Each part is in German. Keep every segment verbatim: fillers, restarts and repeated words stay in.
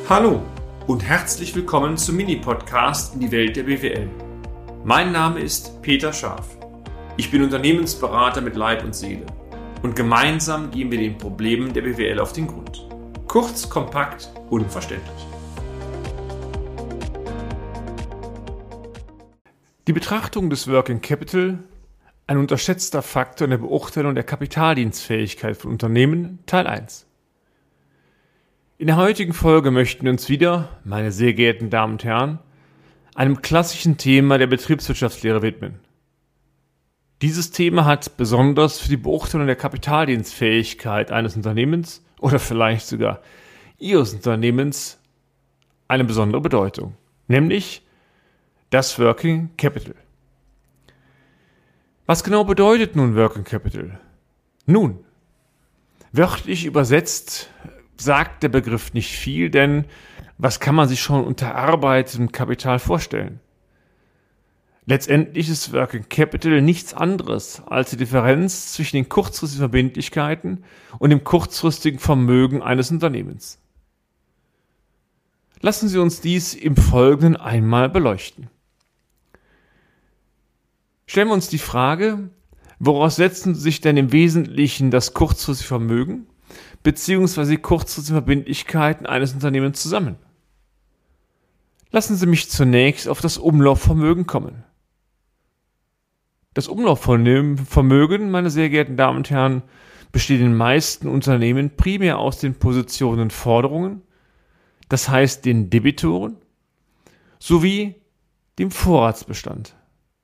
Hallo und herzlich willkommen zum Mini-Podcast in die Welt der B W L. Mein Name ist Peter Scharf. Ich bin Unternehmensberater mit Leib und Seele und gemeinsam gehen wir den Problemen der B W L auf den Grund. Kurz, kompakt, unverständlich. Die Betrachtung des Working Capital, ein unterschätzter Faktor in der Beurteilung der Kapitaldienstfähigkeit von Unternehmen, Teil eins. In der heutigen Folge möchten wir uns wieder, meine sehr geehrten Damen und Herren, einem klassischen Thema der Betriebswirtschaftslehre widmen. Dieses Thema hat besonders für die Beurteilung der Kapitaldienstfähigkeit eines Unternehmens oder vielleicht sogar Ihres Unternehmens eine besondere Bedeutung, nämlich das Working Capital. Was genau bedeutet nun Working Capital? Nun, wörtlich übersetzt sagt der Begriff nicht viel, denn was kann man sich schon unter erarbeitetem Kapital vorstellen? Letztendlich ist Working Capital nichts anderes als die Differenz zwischen den kurzfristigen Verbindlichkeiten und dem kurzfristigen Vermögen eines Unternehmens. Lassen Sie uns dies im Folgenden einmal beleuchten. Stellen wir uns die Frage, woraus setzen sich denn im Wesentlichen das kurzfristige Vermögen beziehungsweise die kurzfristigen Verbindlichkeiten eines Unternehmens zusammen? Lassen Sie mich zunächst auf das Umlaufvermögen kommen. Das Umlaufvermögen, meine sehr geehrten Damen und Herren, besteht in den meisten Unternehmen primär aus den Positionen Forderungen, das heißt den Debitoren, sowie dem Vorratsbestand.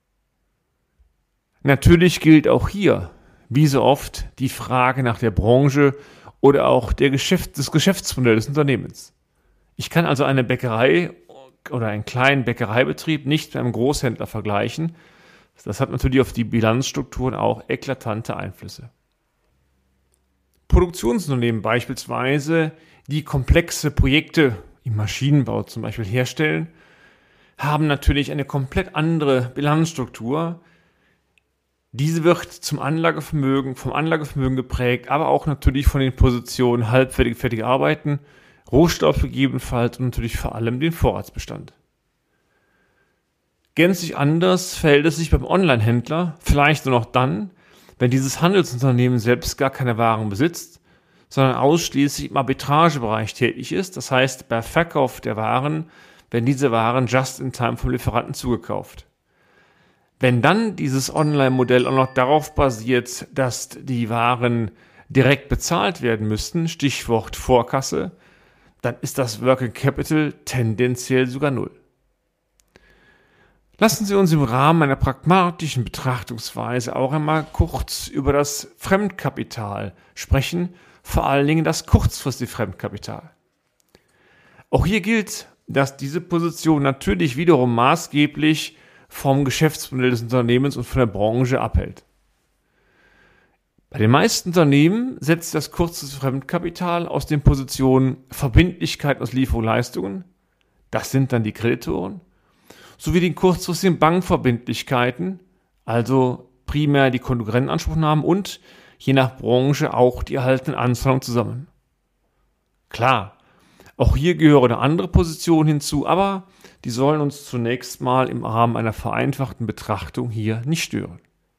Natürlich gilt auch hier, wie so oft, die Frage nach der Branche oder auch der Geschäft, des Geschäftsmodells des Unternehmens. Ich kann also eine Bäckerei oder einen kleinen Bäckereibetrieb nicht mit einem Großhändler vergleichen. Das hat natürlich auf die Bilanzstrukturen auch eklatante Einflüsse. Produktionsunternehmen beispielsweise, die komplexe Projekte im Maschinenbau zum Beispiel herstellen, haben natürlich eine komplett andere Bilanzstruktur. Diese wird zum Anlagevermögen, vom Anlagevermögen geprägt, aber auch natürlich von den Positionen halbfertige, fertige Arbeiten, Rohstoff gegebenenfalls und natürlich vor allem den Vorratsbestand. Gänzlich anders verhält es sich beim Online-Händler, vielleicht nur noch dann, wenn dieses Handelsunternehmen selbst gar keine Waren besitzt, sondern ausschließlich im Arbitragebereich tätig ist, das heißt bei Verkauf der Waren, wenn diese Waren just in time vom Lieferanten zugekauft. Wenn dann dieses Online-Modell auch noch darauf basiert, dass die Waren direkt bezahlt werden müssten, Stichwort Vorkasse, dann ist das Working Capital tendenziell sogar null. Lassen Sie uns im Rahmen einer pragmatischen Betrachtungsweise auch einmal kurz über das Fremdkapital sprechen, vor allen Dingen das kurzfristige Fremdkapital. Auch hier gilt, dass diese Position natürlich wiederum maßgeblich vom Geschäftsmodell des Unternehmens und von der Branche abhält. Bei den meisten Unternehmen setzt das kurzfristige Fremdkapital aus den Positionen Verbindlichkeit aus Lieferleistungen, das sind dann die Kreditoren, sowie den kurzfristigen Bankverbindlichkeiten, also primär die Konkurrentenanspruchnahmen und je nach Branche auch die erhaltenen Anzahlungen zusammen. Klar, auch hier gehören andere Positionen hinzu, aber die sollen uns zunächst mal im Rahmen einer vereinfachten Betrachtung hier nicht stören.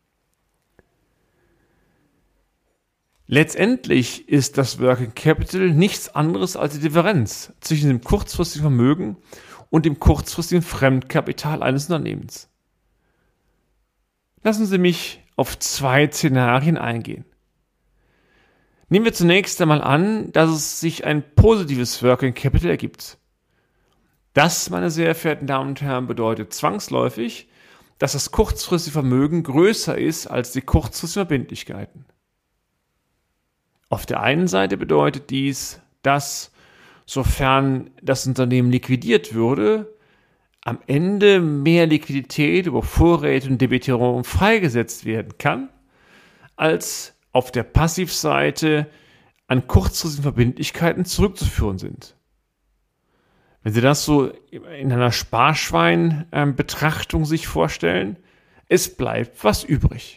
Letztendlich ist das Working Capital nichts anderes als die Differenz zwischen dem kurzfristigen Vermögen und dem kurzfristigen Fremdkapital eines Unternehmens. Lassen Sie mich auf zwei Szenarien eingehen. Nehmen wir zunächst einmal an, dass es sich ein positives Working Capital ergibt. Das, meine sehr verehrten Damen und Herren, bedeutet zwangsläufig, dass das kurzfristige Vermögen größer ist als die kurzfristigen Verbindlichkeiten. Auf der einen Seite bedeutet dies, dass, sofern das Unternehmen liquidiert würde, am Ende mehr Liquidität über Vorräte und Debitierungen freigesetzt werden kann, als auf der Passivseite an kurzfristigen Verbindlichkeiten zurückzuführen sind. Wenn Sie das so in einer Sparschwein-Betrachtung sich vorstellen, es bleibt was übrig.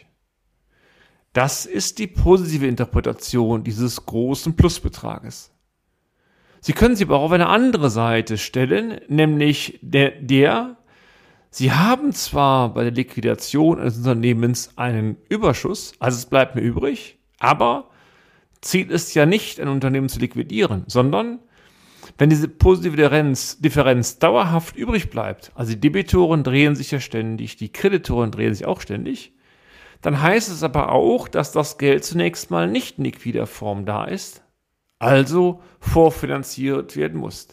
Das ist die positive Interpretation dieses großen Plusbetrages. Sie können sie aber auch auf eine andere Seite stellen, nämlich der, der Sie haben zwar bei der Liquidation eines Unternehmens einen Überschuss, also es bleibt mir übrig, aber Ziel ist ja nicht, ein Unternehmen zu liquidieren, sondern wenn diese positive Differenz, Differenz dauerhaft übrig bleibt, also die Debitoren drehen sich ja ständig, die Kreditoren drehen sich auch ständig, dann heißt es aber auch, dass das Geld zunächst mal nicht in liquider Form da ist, also vorfinanziert werden muss.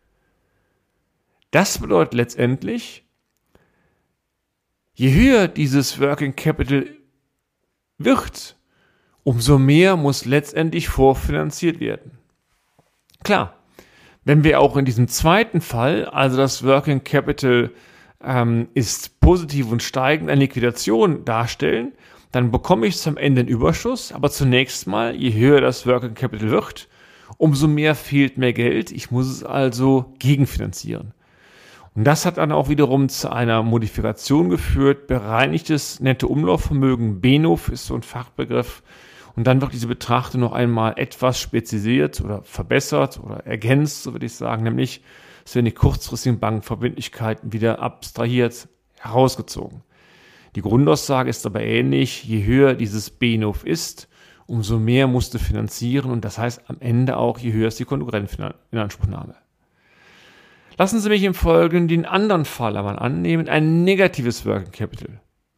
Das bedeutet letztendlich, je höher dieses Working Capital wird, umso mehr muss letztendlich vorfinanziert werden. Klar, wenn wir auch in diesem zweiten Fall, also das Working Capital ähm, ist positiv und steigend, eine Liquidation darstellen, dann bekomme ich zum Ende einen Überschuss, aber zunächst mal, je höher das Working Capital wird, umso mehr fehlt mehr Geld. Ich muss es also gegenfinanzieren. Und das hat dann auch wiederum zu einer Modifikation geführt. Bereinigtes Nettoumlaufvermögen, B N U F ist so ein Fachbegriff. Und dann wird diese Betrachtung noch einmal etwas spezialisiert oder verbessert oder ergänzt, so würde ich sagen. Nämlich, es werden die kurzfristigen Bankverbindlichkeiten wieder abstrahiert, herausgezogen. Die Grundaussage ist aber ähnlich. Je höher dieses B N U F ist, umso mehr musst du finanzieren. Und das heißt am Ende auch, je höher ist die Konkurrentinanspruchnahme. Lassen Sie mich im Folgenden den anderen Fall einmal annehmen, ein negatives Working Capital.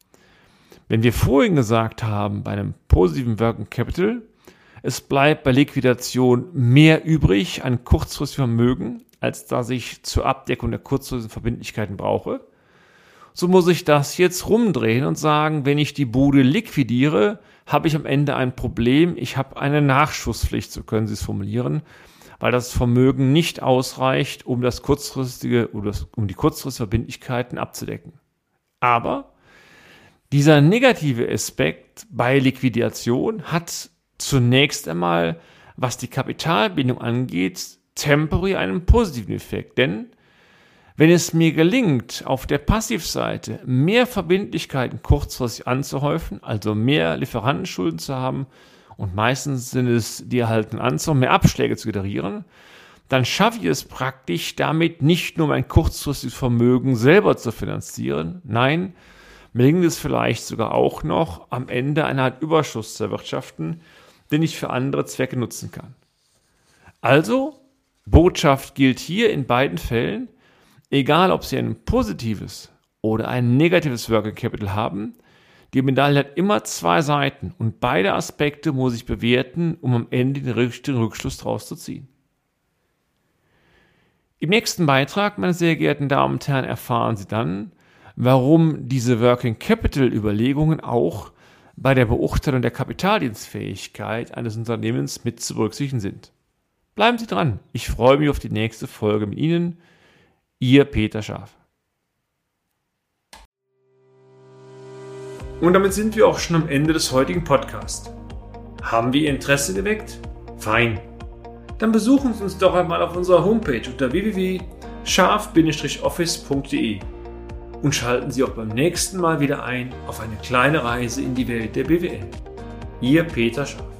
Wenn wir vorhin gesagt haben, bei einem positiven Working Capital, es bleibt bei Liquidation mehr übrig an kurzfristigem Vermögen, als das ich zur Abdeckung der kurzfristigen Verbindlichkeiten brauche, so muss ich das jetzt rumdrehen und sagen, wenn ich die Bude liquidiere, habe ich am Ende ein Problem, ich habe eine Nachschusspflicht, so können Sie es formulieren, weil das Vermögen nicht ausreicht, um das kurzfristige oder um die kurzfristigen Verbindlichkeiten abzudecken. Aber dieser negative Aspekt bei Liquidation hat zunächst einmal, was die Kapitalbindung angeht, temporär einen positiven Effekt. Denn wenn es mir gelingt, auf der Passivseite mehr Verbindlichkeiten kurzfristig anzuhäufen, also mehr Lieferantenschulden zu haben, und meistens sind es die erhaltenen Anzahlungen, mehr Abschläge zu generieren, dann schaffe ich es praktisch damit nicht nur mein kurzfristiges Vermögen selber zu finanzieren, nein, mir gelingt es vielleicht sogar auch noch, am Ende eine Art Überschuss zu erwirtschaften, den ich für andere Zwecke nutzen kann. Also, Botschaft gilt hier in beiden Fällen, egal ob Sie ein positives oder ein negatives Working Capital haben, die Medaille hat immer zwei Seiten und beide Aspekte muss ich bewerten, um am Ende den richtigen Rückschluss daraus zu ziehen. Im nächsten Beitrag, meine sehr geehrten Damen und Herren, erfahren Sie dann, warum diese Working Capital Überlegungen auch bei der Beurteilung der Kapitaldienstfähigkeit eines Unternehmens mit zu berücksichtigen sind. Bleiben Sie dran, ich freue mich auf die nächste Folge mit Ihnen. Ihr Peter Scharf. Und damit sind wir auch schon am Ende des heutigen Podcasts. Haben wir Ihr Interesse geweckt? Fein. Dann besuchen Sie uns doch einmal auf unserer Homepage unter w w w punkt scharf Bindestrich office punkt d e und schalten Sie auch beim nächsten Mal wieder ein auf eine kleine Reise in die Welt der B W L. Ihr Peter Scharf.